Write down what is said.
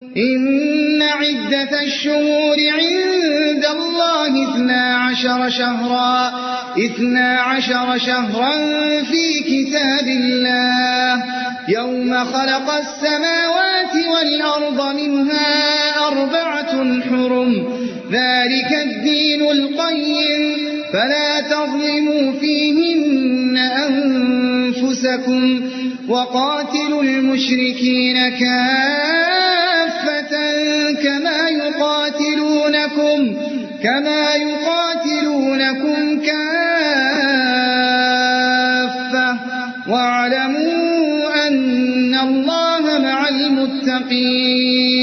إن عدة الشهور عند الله 12 شهرا في كتاب الله يوم خلق السماوات والأرض منها 4 حرم ذلك الدين القيم فلا تظلموا فيهن أنفسكم وقاتلوا المشركين كافة كما يقاتلونكم كافة واعلموا أن الله مع المتقين.